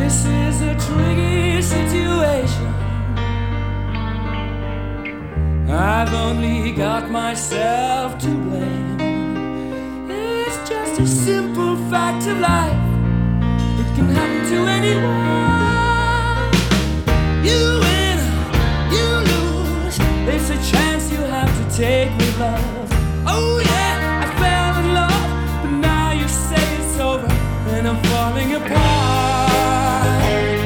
This is a tricky situation. I've only got myself to blame. It's just a simple fact of life. It can happen to anyone. You win, you lose. It's a chance you have to take with love. Oh yeah, I fell in love, but now you say it's over and I'm falling apart.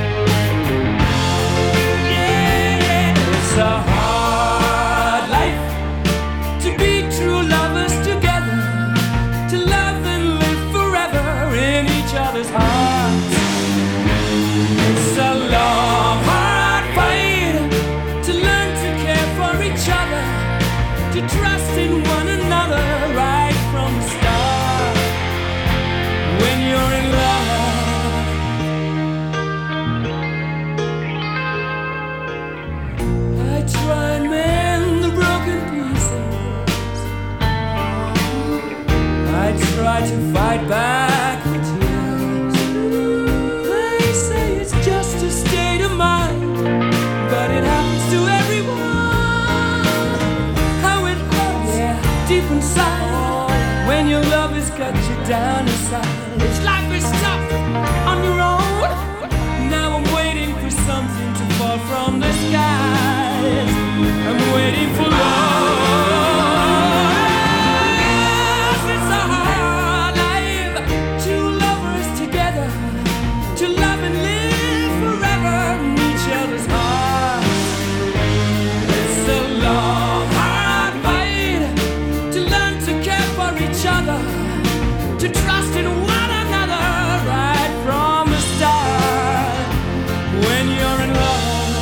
Yeah, it's a hard life to be true lovers together, to love and live forever in each other's hearts. It's a long, hard fight to learn to care for each other, to trust in one another right from the start. When you're in love, I try and mend the broken pieces. I try to fight back the tears. They say it's just a state of mind, but it happens to everyone. How it hurts, yeah, deep inside, when your love has cut you down inside. It's life is tough on your own. Now I'm waiting for something to fall from the skies. I'm waiting for love. It's a hard life, two lovers together, to love and live forever in each other's hearts. It's a long, hard fight to learn to care for each other, to trust in one another right from the start. When you're in love,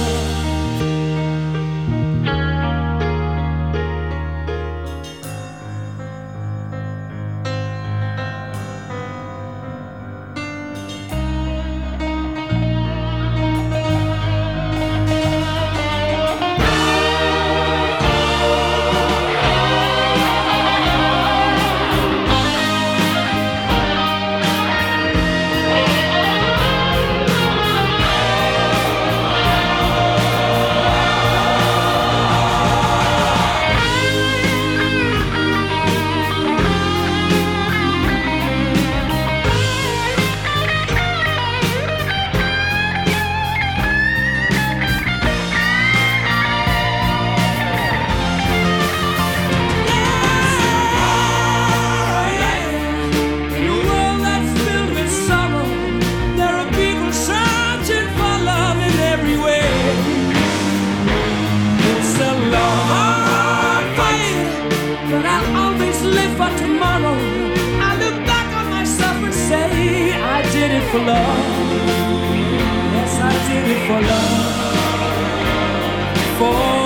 tomorrow, I look back on myself and say I did it for love. Yes, I did it for love. For